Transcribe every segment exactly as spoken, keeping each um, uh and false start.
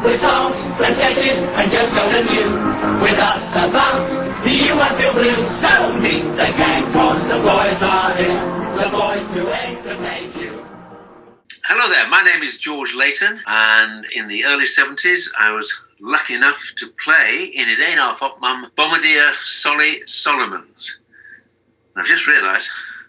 with songs and sketches and jokes old and new, with us about the U S Bill Blue. So meet the gang, cause the boys are here, the boys to entertain you. Hello there, my name is George Layton, and in the early seventies I was lucky enough to play in It Ain't Half Hot Mum Bombardier Solly Solomons. And I've just realised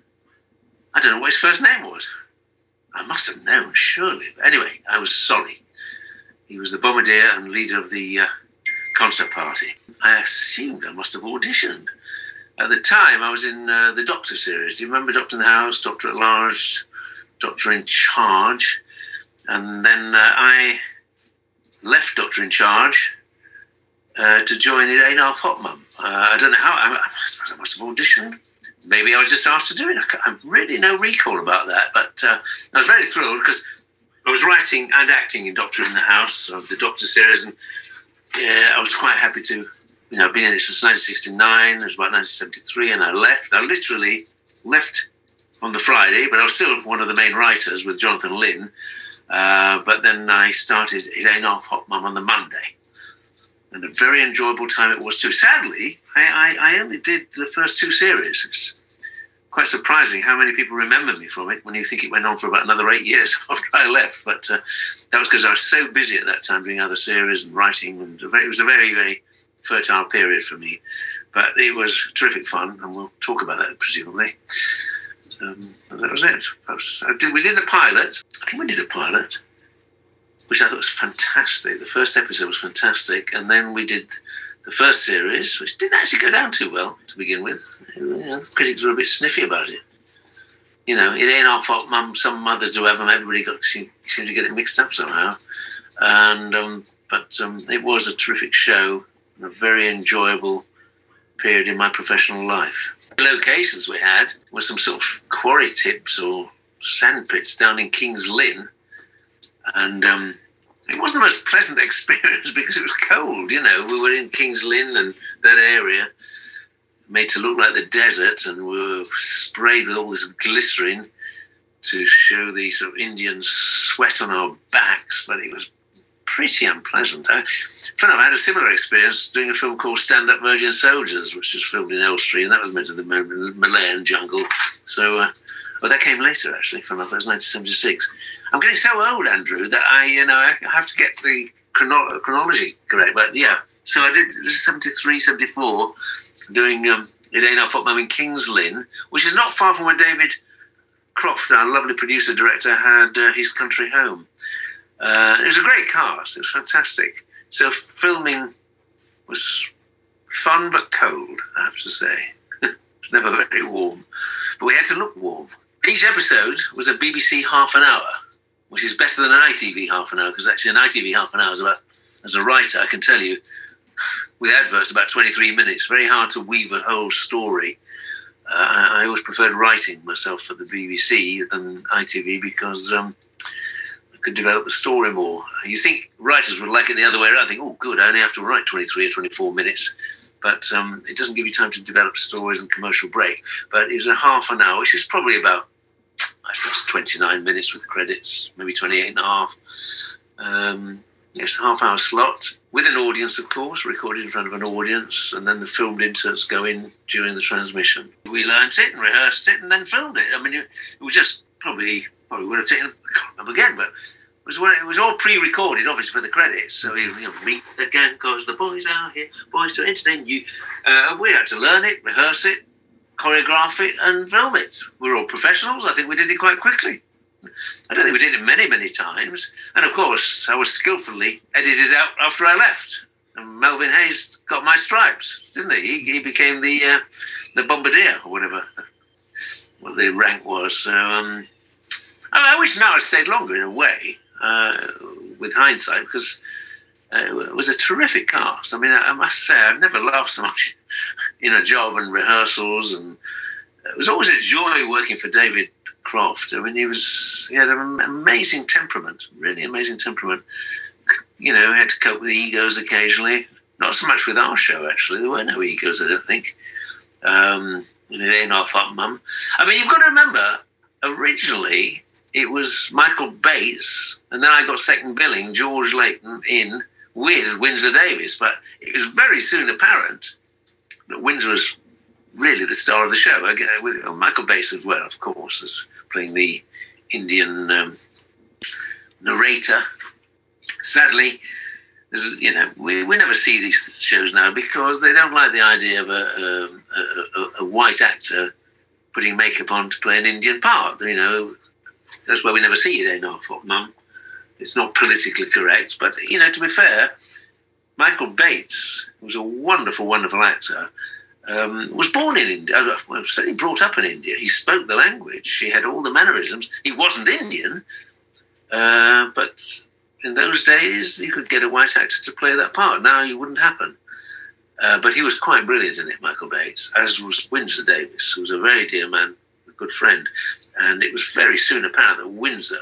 I don't know what his first name was. I must have known, surely. But anyway, I was Solly. He was the bombardier and leader of the uh, concert party. I assumed I must have auditioned. At the time, I was in uh, the Doctor series. Do you remember Doctor in the House, Doctor at Large, Doctor in Charge? And then uh, I left Doctor in Charge uh, to join It Ain't Half Hot Mum. Uh, I don't know how. I, I, suppose I must have auditioned. Maybe I was just asked to do it. I have really no recall about that. But uh, I was very thrilled because I was writing and acting in Doctor in the House, of the Doctor series, and yeah, I was quite happy to, you know, been in it since nineteen sixty-nine. It was about nineteen seventy-three, and I left. I literally left on the Friday, but I was still one of the main writers with Jonathan Lynn. Uh, but then I started It Ain't Half Hot Mum on the Monday. And a very enjoyable time it was too. Sadly, I, I, I only did the first two series. It's quite surprising how many people remember me from it when you think it went on for about another eight years after I left. But uh, that was because I was so busy at that time doing other series and writing. And it was a very, very fertile period for me. But it was terrific fun, and we'll talk about that presumably. Um, and that was it. That was, I did, we did the pilot. I think we did a pilot, which I thought was fantastic. The first episode was fantastic. And then we did the first series, which didn't actually go down too well to begin with. You know, the critics were a bit sniffy about it. You know, It Ain't Half Hot Mum, some mothers do have them. Everybody got seemed, seemed to get it mixed up somehow. And um, But um, it was a terrific show and a very enjoyable period in my professional life. The locations we had were some sort of quarry tips or sand pits down in King's Lynn. And um, it wasn't the most pleasant experience because it was cold, you know. We were in King's Lynn and that area, made to look like the desert, and we were sprayed with all this glycerin to show the sort of Indian sweat on our backs, but it was pretty unpleasant. I, fun enough, I had a similar experience doing a film called Stand Up Virgin Soldiers, which was filmed in Elstree, and that was meant to the Malayan jungle. So, uh, well, that came later, actually. Fun enough, that was nineteen seventy-six. I'm getting so old, Andrew, that I, you know, I have to get the chrono- chronology correct. But yeah, so I did seventy-three, seventy-four, doing um, It Ain't Half Hot Mum in King's Lynn, which is not far from where David Croft, our lovely producer director, had uh, his country home. Uh, it was a great cast. It was fantastic. So filming was fun but cold, I have to say. It was never very warm. But we had to look warm. Each episode was a B B C half an hour, which is better than an I T V half an hour, because actually an I T V half an hour is about, as a writer, I can tell you, with adverts, about twenty-three minutes. Very hard to weave a whole story. Uh, I, I always preferred writing myself for the B B C than I T V because um, I could develop the story more. You think writers would like it the other way around. I think, oh, good, I only have to write twenty-three or twenty-four minutes. But um, it doesn't give you time to develop stories and commercial break. But it was a half an hour, which is probably about, I suppose, twenty-nine minutes with credits, maybe twenty-eight and a half. Um, it's a half-hour slot with an audience, of course, recorded in front of an audience, and then the filmed inserts go in during the transmission. We learnt it and rehearsed it and then filmed it. I mean, it, it was just probably, probably would have taken, I can't remember again, but it was, it was all pre-recorded, obviously, for the credits. So, you know, meet the gang, because the boys are here, boys to entertain you. Uh, we had to learn it, rehearse it, choreograph it, and film it. We're all professionals. I think we did it quite quickly. I don't think we did it many, many times. And, of course, I was skillfully edited out after I left. And Melvin Hayes got my stripes, didn't he? He, he became the uh, the bombardier, or whatever what the rank was. So um, I, I wish now I'd stayed longer, in a way, uh, with hindsight, because uh, it was a terrific cast. I mean, I, I must say, I've never laughed so much in a job and rehearsals, and it was always a joy working for David Croft. I mean, he was he had an amazing temperament, really amazing temperament. You know, had to cope with egos occasionally. Not so much with our show, actually. There were no egos, I don't think. Um, It Ain't Half Hot Mum. I mean, you've got to remember, originally, it was Michael Bates, and then I got second billing, George Layton, in with Windsor Davies. But it was very soon apparent that Windsor was really the star of the show. Again, with Michael Bates as well, of course, as playing the Indian um, narrator. Sadly, you know, we, we never see these shows now because they don't like the idea of a, a, a, a white actor putting makeup on to play an Indian part. You know, that's why we never see it in our Hot Mum. It's not politically correct, but, you know, to be fair, Michael Bates, who was a wonderful, wonderful actor, um, was born in India, well, certainly brought up in India. He spoke the language. He had all the mannerisms. He wasn't Indian, uh, but in those days, you could get a white actor to play that part. Now it wouldn't happen. Uh, but he was quite brilliant in it, Michael Bates, as was Windsor Davies, who was a very dear man, a good friend. And it was very soon apparent that Windsor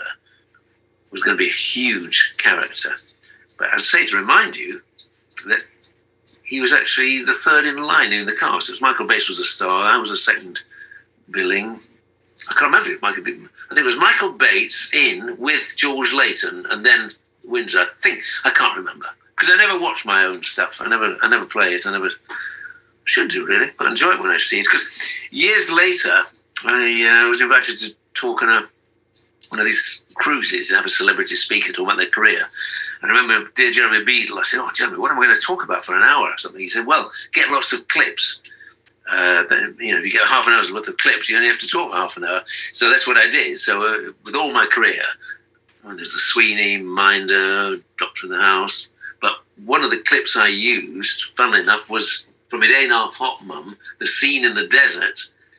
was going to be a huge character. But as I say, to remind you that he was actually the third in line in the cast. It was Michael Bates was a star. I was a second billing. I can't remember if Michael. I think it was Michael Bates in with George Layton, and then Windsor. I think I can't remember because I never watch my own stuff. I never, I never play it. I never should do really. I enjoy it when I see it because years later I uh, was invited to talk on a one of these cruises, have a celebrity speaker talk about their career. And I remember dear Jeremy Beadle, I said, oh, Jeremy, what am I going to talk about for an hour or something? He said, well, get lots of clips. Uh, then, you know, if you get half an hour's worth of clips, you only have to talk for half an hour. So that's what I did. So uh, with all my career, well, there's the Sweeney, Minder, Doctor in the House. But one of the clips I used, funnily enough, was from It Ain't Half Hot Mum, the scene in the desert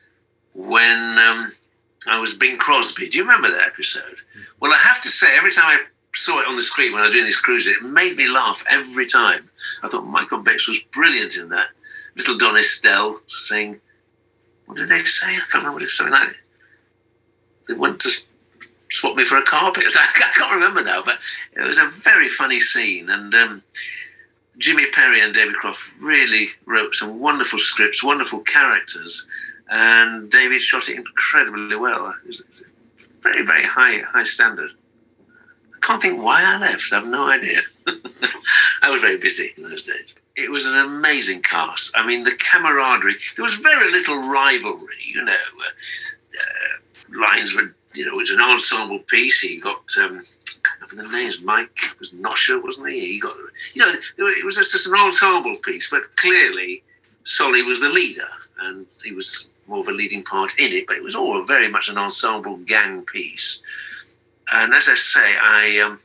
when um, I was Bing Crosby. Do you remember that episode? Well, I have to say, every time I saw it on the screen when I was doing this cruise, it made me laugh every time. I thought Michael Bates was brilliant in that. Little Don Estelle saying, what did they say? I can't remember what it was, something like it. They want to swap me for a carpet. I can't remember now, but it was a very funny scene. And um, Jimmy Perry and David Croft really wrote some wonderful scripts, wonderful characters, and David shot it incredibly well. It was, it was a very, very high, high standard. I can't think why I left. I have no idea. I was very busy in those days. It was an amazing cast. I mean, the camaraderie. There was very little rivalry, you know. Uh, uh, lines were, you know, it was an ensemble piece. He got, um, I can't remember the names, Mike was Nosher, wasn't he? He got, you know, it was just an ensemble piece, but clearly Solly was the leader, and he was more of a leading part in it, but it was all very much an ensemble gang piece. And as I say, I um,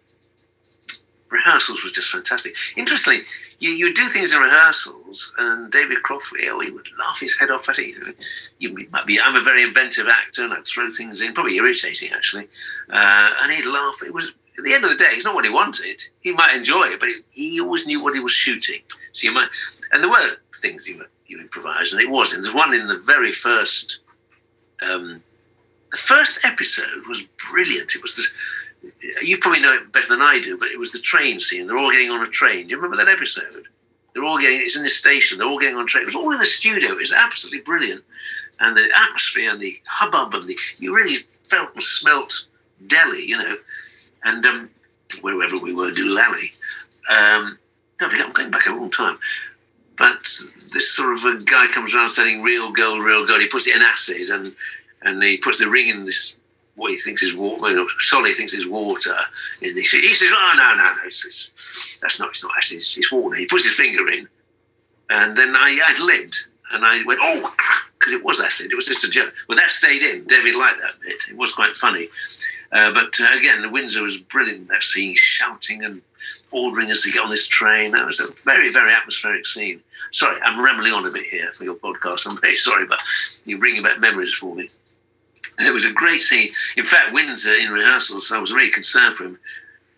rehearsals was just fantastic. Interestingly, you, you do things in rehearsals, and David Croft, oh, he would laugh his head off at it. You might be, I'm a very inventive actor, and I'd throw things in, probably irritating actually, uh, and he'd laugh. It was at the end of the day, it's not what he wanted. He might enjoy it, but he always knew what he was shooting. So you might, and there were things you you improvised, and it was. And there's one in the very first. Um, The first episode was brilliant. It was the, you probably know it better than I do, but it was the train scene. They're all getting on a train. Do you remember that episode? They're all getting, it's in this station, they're all getting on a train. It was all in the studio. It was absolutely brilliant. And the atmosphere and the hubbub and the, you really felt and smelt Delhi, you know, and um, wherever we were, Doolally. Um, don't forget, I'm going back a long time. But this sort of a guy comes around saying real gold, real gold. He puts it in acid and And he puts the ring in this, what he thinks is water, you know, Solly thinks is water. And he says, he says oh, no, no, no, it's, it's, that's not, it's not acid, it's, it's water. He puts his finger in. And then I ad-libbed. And I went, oh, because it was acid. It was just a joke. Well, that stayed in. David liked that bit. It was quite funny. Uh, but uh, again, the Windsor was brilliant in that scene, shouting and ordering us to get on this train. That was a very, very atmospheric scene. Sorry, I'm rambling on a bit here for your podcast. I'm very sorry, but you're bringing back memories for me. And it was a great scene. In fact, Windsor in rehearsals, I was really concerned for him.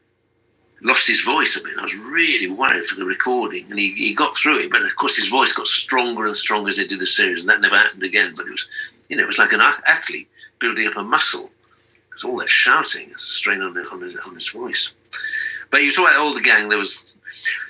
Lost his voice a bit. I was really worried for the recording, and he, he got through it. But of course, his voice got stronger and stronger as they did the series, and that never happened again. But it was, you know, it was like an athlete building up a muscle. It's all that shouting, it's a strain on, on, his, on his voice. But you talk about all the gang. There was,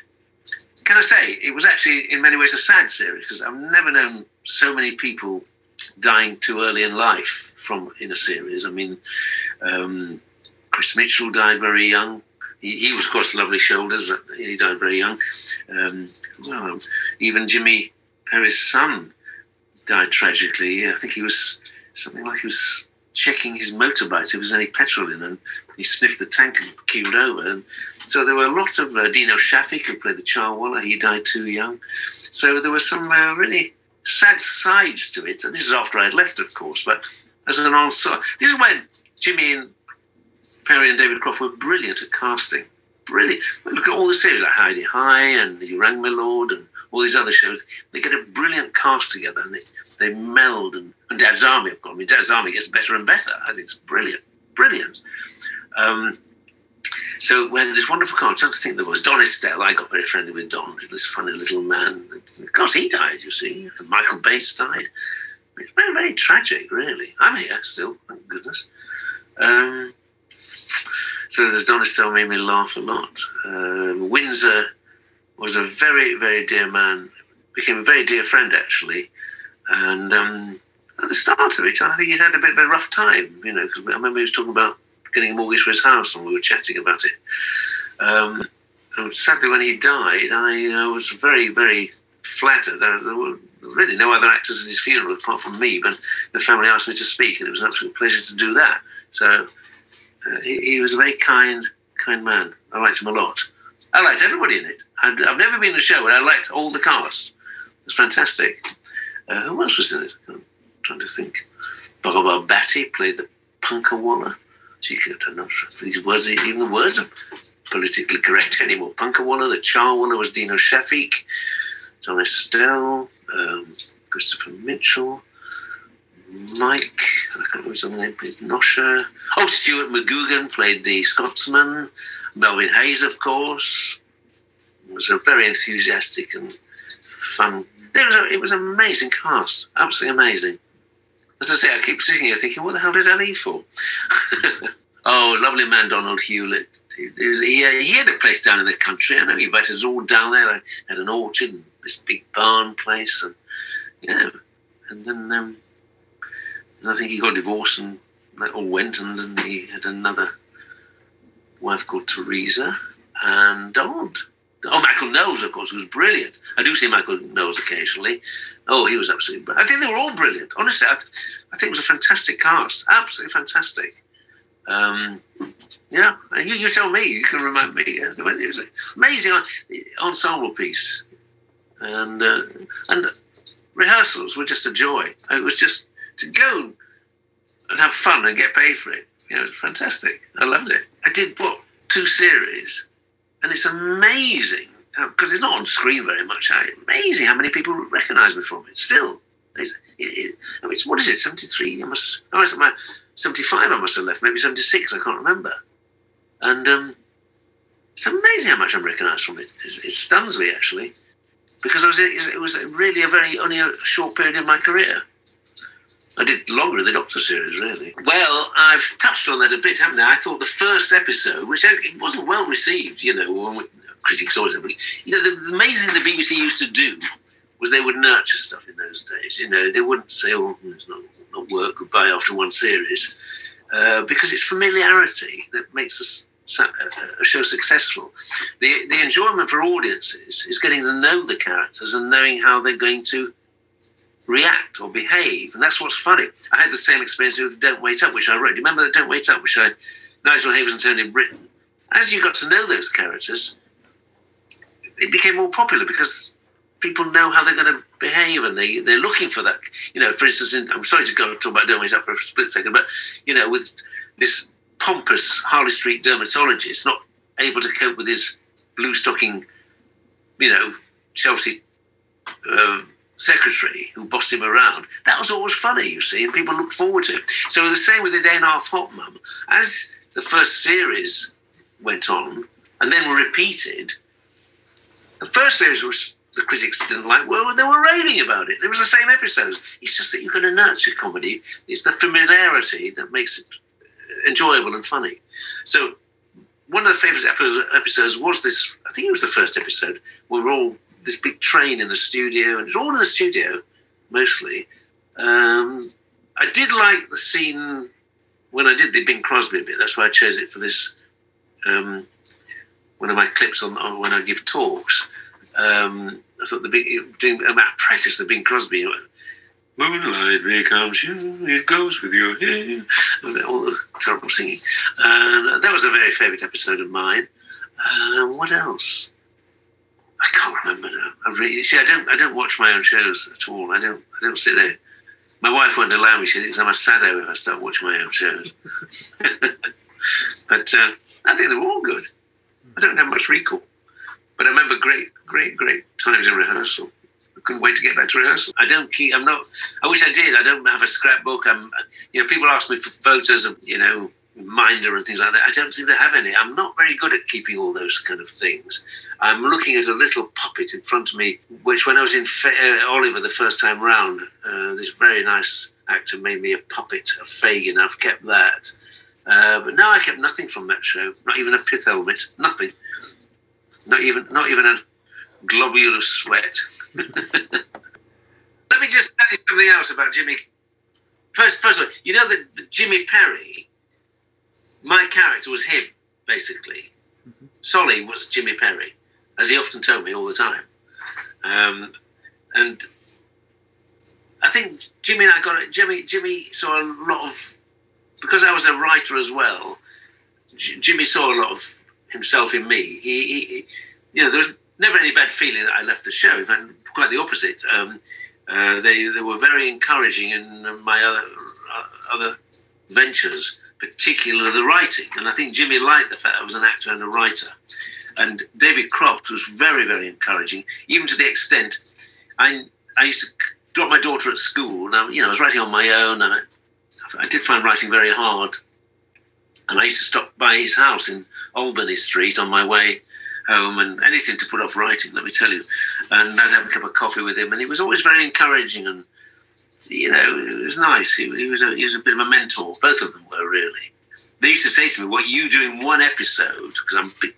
can I say, it was actually in many ways a sad series because I've never known so many people dying too early in life from in a series. I mean, um, Chris Mitchell died very young. He, he was, of course, Lovely Shoulders. He died very young. Um, well, even Jimmy Perry's son died tragically. I think he was something like he was checking his motorbike if there was any petrol in, and he sniffed the tank and keeled over. And so there were lots of uh, Dino Shafik, who played the Charwalla. He died too young. So there were some uh, really sad sides to it. And this is after I'd left, of course. But as an ensemble, this is when Jimmy and Perry and David Croft were brilliant at casting. Brilliant. Look at all the series like Heidi High and You Rang My Lord and all these other shows. They get a brilliant cast together and they, they meld. And, and Dad's Army, of course. I mean, Dad's Army gets better and better. I think it's brilliant. Brilliant. Um, so we had this wonderful cast. I'm trying to think there was Don Estelle. I got very friendly with Don, this funny little man. Of course, he died, you see. And Michael Bates died. It's very, very tragic, really. I'm here still, thank goodness. Um, so there's Don Estelle made me laugh a lot. Um, Windsor was a very, very dear man. Became a very dear friend, actually. And um, at the start of it, I think he'd had a bit of a rough time, you know, because I remember he was talking about getting a mortgage for his house, and we were chatting about it. Um, and sadly, when he died, I uh, was very, very flattered. There, there were really no other actors at his funeral apart from me, but the family asked me to speak, and it was an absolute pleasure to do that. So uh, he, he was a very kind, kind man. I liked him a lot. I liked everybody in it. I'd, I've never been in a show where I liked all the cast. It was fantastic. Uh, who else was in it? I'm trying to think. Barbara Batty played the Punkawalla. She could, I don't know if these words, even the words are politically correct anymore. Punkawalla, the Charwalla was Dino Shafik, Don Estelle, um, Christopher Mitchell, Mike, I can't remember his other name, played Nosher. Oh, Stuart McGugan played the Scotsman. Melvin Hayes, of course, was a very enthusiastic and fun. There was a, it was an amazing cast, absolutely amazing. As I say, I keep sitting here thinking, what the hell did I leave for? Oh, lovely man, Donald Hewlett. He, he, was, he, uh, he had a place down in the country. I know he invited us all down there. I had an orchard and this big barn place. And, yeah, and then um, I think he got divorced and that all went, and then he had another wife called Teresa and Donald. Oh, Michael Knowles, of course, who was brilliant. I do see Michael Knowles occasionally. Oh, he was absolutely brilliant. I think they were all brilliant. Honestly, I, th- I think it was a fantastic cast. Absolutely fantastic. Um, yeah, and you, you tell me. You can remind me. Yeah. It was an amazing ensemble piece. And, uh, and rehearsals were just a joy. It was just to go and have fun and get paid for it. You know, it was fantastic. I loved it. I did, what, two series, and it's amazing, because it's not on screen very much. Amazing how many people recognise me from it still. It's, it, it, I mean, it's, what is it, seventy-three? I must, I must have, seventy-five I must have left, maybe seventy-six, I can't remember. And um, it's amazing how much I'm recognised from it. It, it stuns me, actually, because I was, it was really a very, only a short period of my career. I did longer in the Doctor series, really. Well, I've touched on that a bit, haven't I? I thought the first episode, which it wasn't well received, you know, critics always have, you know, the amazing thing the B B C used to do was they would nurture stuff in those days. You know, they wouldn't say, oh, it's not, not work, goodbye after one series, uh, because it's familiarity that makes a, a show successful. The, the enjoyment for audiences is getting to know the characters and knowing how they're going to react or behave, and that's what's funny. I had the same experience with Don't Wait Up, which I wrote. Do you remember the Don't Wait Up, which I Nigel Havers and Tony Britton? As you got to know those characters, it became more popular because people know how they're going to behave, and they they're looking for that. You know, for instance, in, I'm sorry to go talk about Don't Wait Up for a split second, but you know, with this pompous Harley Street dermatologist not able to cope with his blue stocking, you know, Chelsea. Uh, secretary who bossed him around. That was always funny, you see, and people looked forward to it. So the same with The Day and a Half Hot Mum. As the first series went on and then were repeated, the first series was the critics didn't like, well, they were raving about it. It was the same episodes. It's just that you're going to nurture comedy. It's the familiarity that makes it enjoyable and funny. So one of the favourite episodes was this, I think it was the first episode, where we're all this big train in the studio, and it's all in the studio, mostly, Um, I did like the scene when I did the Bing Crosby bit. That's why I chose it for this, um, one of my clips on, on when I give talks. Um, I thought the big, doing about practice the Bing Crosby. Moonlight becomes you, it goes with your hair. All the terrible singing. And that was a very favourite episode of mine. Uh, what else? I can't remember now. I really see. I don't. I don't watch my own shows at all. I don't. I don't sit there. My wife won't allow me. She thinks I'm a sado if I start watching my own shows. But uh, I think they were all good. I don't have much recall, but I remember great, great, great times in rehearsal. I couldn't wait to get back to rehearsal. I don't keep. I'm not. I wish I did. I don't have a scrapbook. I'm. You know, people ask me for photos of, you know, Minder and things like that. I don't seem to have any. I'm not very good at keeping all those kind of things. I'm looking at a little puppet in front of me, which when I was in Fa- uh, Oliver the first time round, uh, this very nice actor made me a puppet of Fagin. I've kept that. Uh, but no, I kept nothing from that show. Not even a pith helmet. Nothing. Not even. Not even a globule of sweat. Let me just tell you something else about Jimmy. First, first of all, you know that Jimmy Perry, my character was him, basically. Mm-hmm. Solly was Jimmy Perry, as he often told me all the time. Um, and I think Jimmy and I got it. Jimmy, Jimmy saw a lot of, because I was a writer as well, J- Jimmy saw a lot of himself in me. He, he, he you know, there was never any bad feeling that I left the show. In fact, quite the opposite. Um, uh, they they were very encouraging in my other uh, other ventures, particularly the writing. And I think Jimmy liked the fact I was an actor and a writer. And David Croft was very, very encouraging, even to the extent I I used to drop my daughter at school. And I, you know, I was writing on my own, and I, I did find writing very hard. And I used to stop by his house in Albany Street on my way home, and anything to put off writing, let me tell you. And I'd have a cup of coffee with him, and he was always very encouraging, and, you know, it was nice. He, he was a, he was a bit of a mentor. Both of them were, really. They used to say to me, what you do in one episode, because I'm big,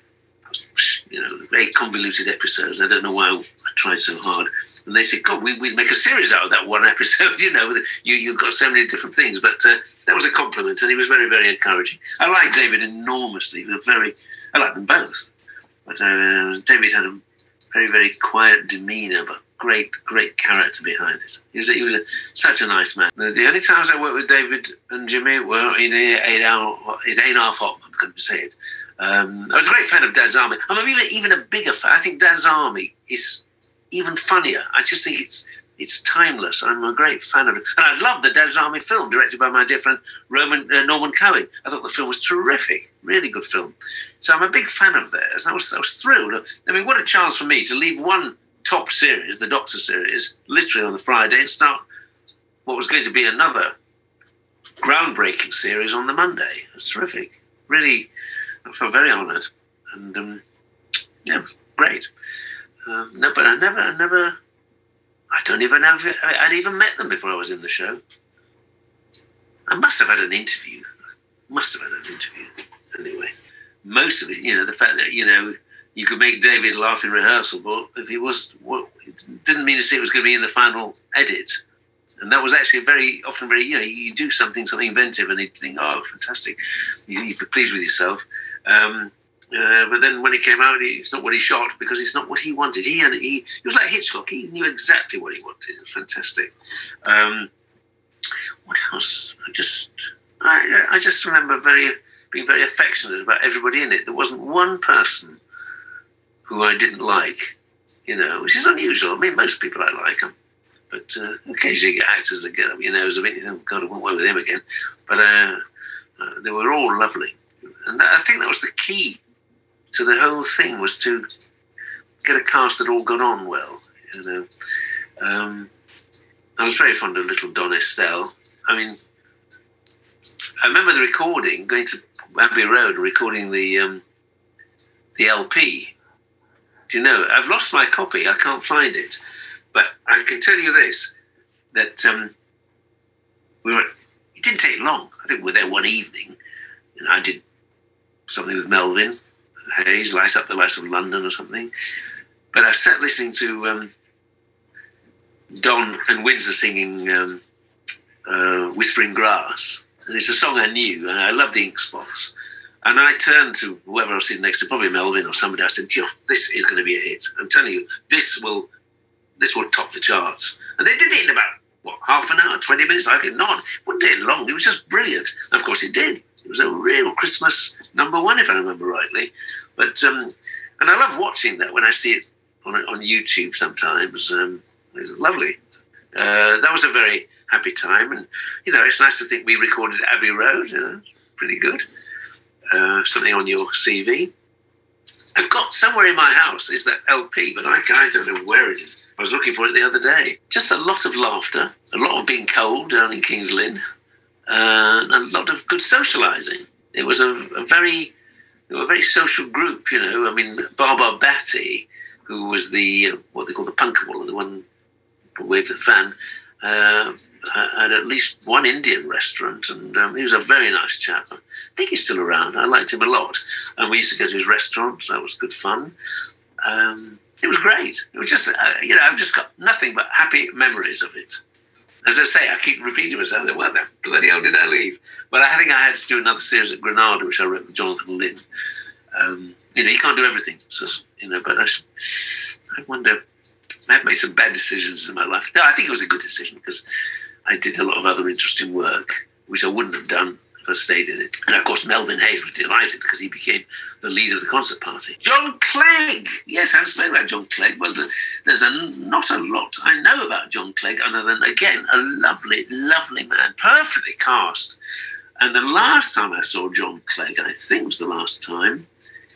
you know, very convoluted episodes. I don't know why I tried so hard. And they said, God, we, we'd make a series out of that one episode, you know, you, you've got so many different things. But uh, that was a compliment, and he was very, very encouraging. I liked David enormously. He was very, I liked them both. But uh, David had a very, very quiet demeanour, but great, great character behind it. He was, a, he was a, such a nice man. The, the only times I worked with David and Jimmy were in eight hour, his eight and a half hop, I'm going to say it. Um, I was a great fan of Dad's Army. I'm even, even a bigger fan. I think Dad's Army is even funnier. I just think it's it's timeless. I'm a great fan of it. And I love the Dad's Army film, directed by my dear friend Roman, uh, Norman Cohen. I thought the film was terrific. Really good film. So I'm a big fan of theirs. I was, I was thrilled. I mean, what a chance for me to leave one top series, the Doctor series, literally on the Friday, and start what was going to be another groundbreaking series on the Monday. It was terrific. Really, I felt very honoured. And, um, yeah, it was great. Um, no, but I never, I never... I don't even know if I'd even met them before I was in the show. I must have had an interview. Must have had an interview. Anyway, most of it, you know, the fact that, you know, you could make David laugh in rehearsal, but if he was, well, it didn't mean to say it was going to be in the final edit. And that was actually very, often very, you know, you do something, something inventive, and he'd think, oh, fantastic. You, you'd be pleased with yourself. Um, Uh, but then when it came out, it's not what he shot, because it's not what he wanted. He had, he, he was like Hitchcock. He knew exactly what he wanted. It was fantastic. Um, what else? I just, I, I just remember very being very affectionate about everybody in it. There wasn't one person who I didn't like, you know, which is unusual. I mean, most people I like them, but uh, occasionally you get actors that get up your nose a bit. Oh God, I won't work with him again. But uh, uh, they were all lovely, and that, I think that was the key to the whole thing, was to get a cast that all got on well, you know. Um, I was very fond of little Don Estelle. I mean, I remember the recording, going to Abbey Road, recording the um, the L P. Do you know, I've lost my copy, I can't find it. But I can tell you this, that um, we were, it didn't take long. I think we were there one evening, and I did something with Melvin Hayes, Light Up the Lights of London or something. But I sat listening to um, Don and Windsor singing um, uh, Whispering Grass. And it's a song I knew, and I love the Ink Spots. And I turned to whoever I was sitting next to, probably Melvin or somebody. I said, "Gee, this is going to be a hit. I'm telling you, this will this will top the charts." And they did it in about, what, half an hour, twenty minutes? I could not. It wouldn't take long. It was just brilliant. And of course it did. It was a real Christmas number one, if I remember rightly. But um, and I love watching that when I see it on on YouTube sometimes. Um, it was lovely. Uh, that was a very happy time. And, you know, it's nice to think we recorded Abbey Road. You know, pretty good. Uh, something on your C V. I've got somewhere in my house is that L P, but I, I don't know where it is. I was looking for it the other day. Just a lot of laughter, a lot of being cold down in King's Lynn, uh, and a lot of good socialising. It was a, a very, they were a very social group, you know. I mean, Barbara Batty, who was the, uh, what they call the punkabull, the one who waved the fan, Uh, had at least one Indian restaurant, and um, he was a very nice chap. I think he's still around. I liked him a lot. And we used to go to his restaurant. That was good fun. Um, it was great. It was just, uh, you know, I've just got nothing but happy memories of it. As I say, I keep repeating myself, well, the bloody hell did I leave? But I think I had to do another series at Granada, which I wrote with Jonathan Lynn. Um, you know, you can't do everything. So, you know, but I, I wonder... I've made some bad decisions in my life. No, I think it was a good decision because I did a lot of other interesting work, which I wouldn't have done if I stayed in it. And, of course, Melvin Hayes was delighted because he became the leader of the concert party. John Clegg! Yes, I haven't spoken about John Clegg. Well, there's a, not a lot I know about John Clegg other than, again, a lovely, lovely man, perfectly cast. And the last time I saw John Clegg, I think it was the last time,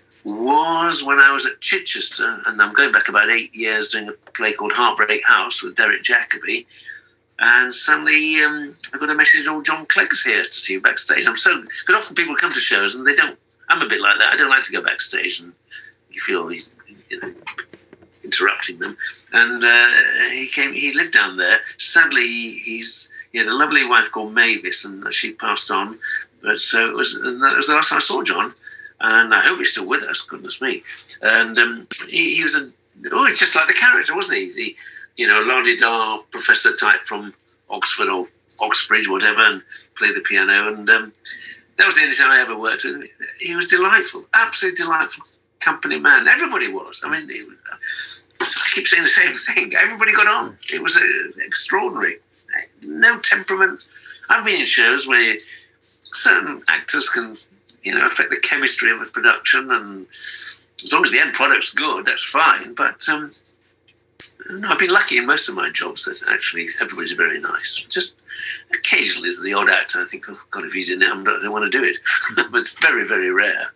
was when I was at Chichester, and I'm going back about eight years doing a play called Heartbreak House with Derek Jacobi, and suddenly um, I got a message, "Oh, John Clegg's here to see you backstage." I'm so, because often people come to shows and they don't, I'm a bit like that, I don't like to go backstage and you feel he's, you know, interrupting them. And uh, he came, he lived down there. Sadly, he's, he had a lovely wife called Mavis, and she passed on, but so it was, and that was the last time I saw John. And I hope he's still with us, goodness me. And um, he, he was a, oh, just like the character, wasn't he? The, you know, la-di-da professor type from Oxford or Oxbridge, whatever, and played the piano. And um, that was the only time I ever worked with him. He was delightful, absolutely delightful company man. Everybody was. I mean, he was, I keep saying the same thing. Everybody got on. It was uh, extraordinary. No temperament. I've been in shows where certain actors can, you know, affect the chemistry of a production, and as long as the end product's good, that's fine. But um, no, I've been lucky in most of my jobs that actually everybody's very nice. Just occasionally there's the odd actor I think, oh God, if he's in it, I don't want to do it. But it's very, very rare.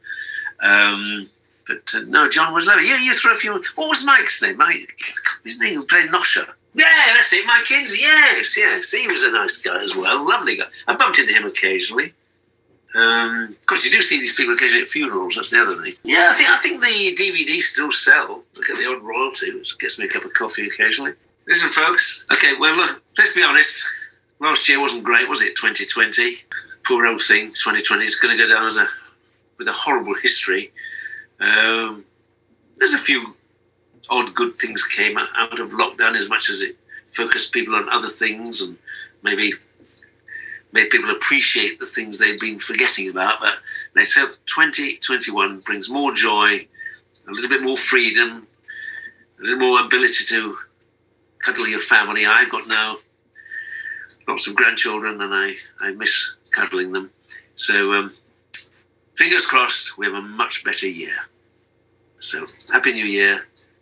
Um, but uh, no, John was lovely. You, you threw a few. What was Mike's name? Mike, his name, who played Nosher. Yeah, that's it, Mike Kinsey. Yes, yes, he was a nice guy as well, lovely guy. I bumped into him occasionally. Um, of course, you do see these people occasionally at funerals. That's the other thing. Yeah, I think I think the D V Ds still sell. Look at the odd royalty, which gets me a cup of coffee occasionally. Listen, folks. Okay, well, look, let's be honest. Last year wasn't great, was it? twenty twenty. Poor old thing. twenty twenty is going to go down as a with a horrible history. Um, there's a few odd good things came out of lockdown, as much as it focused people on other things and maybe made people appreciate the things they've been forgetting about. But let's hope twenty twenty-one brings more joy, a little bit more freedom, a little more ability to cuddle your family. I've got now lots of grandchildren, and I, I miss cuddling them. So um, fingers crossed we have a much better year. So Happy New Year,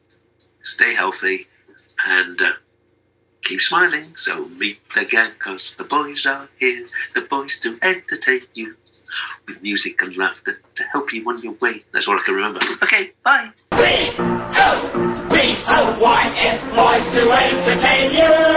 stay healthy, and uh, keep smiling. So meet the gang, cause the boys are here, the boys to entertain you with music and laughter to help you on your way. That's all I can remember. Okay, bye. B O B O Y S, boys to entertain you.